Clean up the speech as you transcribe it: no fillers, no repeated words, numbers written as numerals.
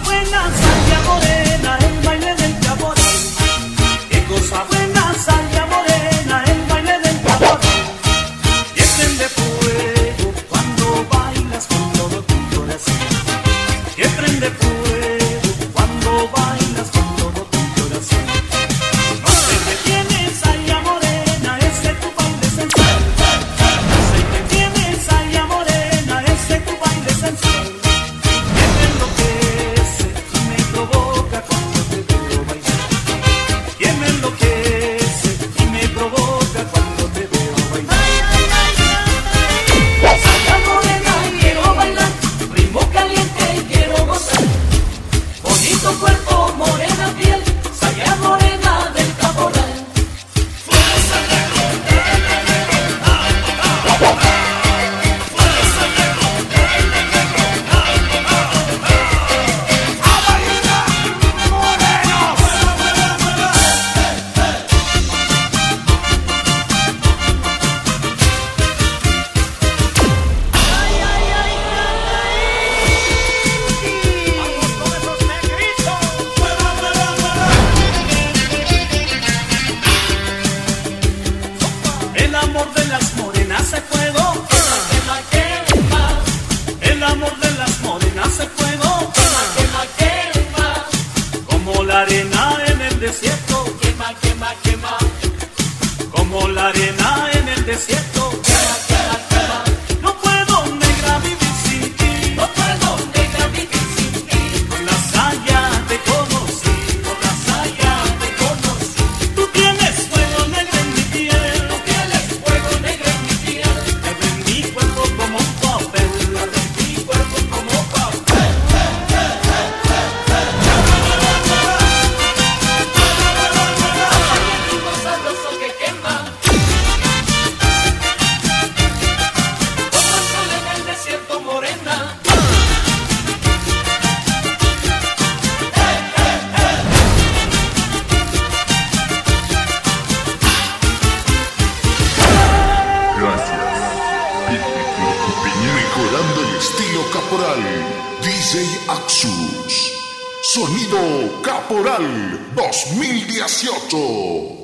buena, Saya Morena, el baile del caporal. Qué cosa buena, Saya Morena, el baile del caporal. Y prende fuego cuando bailas con todo tu corazón. Que prende fuego cuando bailas con todo tu corazón. No se detiene, Saya Morena, ese tu baile sensual. No se detiene, Saya Morena, ese tu baile sensual. Que me enloquece y me provoca cuando te veo bailar. Que me enloquece y me provoca cuando te veo bailar. Saya Morena, quiero bailar, ritmo caliente y quiero gozar. Bonito cuerpo, morena piel, Saya Morena del caporal. El amor de las morenas es fuego, quema, quema. El amor de las morenas es fuego, quema, quema. Como la arena en el desierto, quema, quema, quema. Como la arena en el desierto, quema, quema, quema. No puedo, negra, vivir sin ti. No puedo, negra, vivir sin ti. Con la Saya te conocí, con la Saya te conocí. Tú tienes fuego negro en mi piel. Fuego negro en mi piel, arde en mi cuerpo como un papel, arde en mi cuerpo como papel. Ritmo sabroso que quema, como el sol en el desierto, morena. Gracias. Mejorando el estilo caporal. DJ Axus. Sonido Caporal 2018.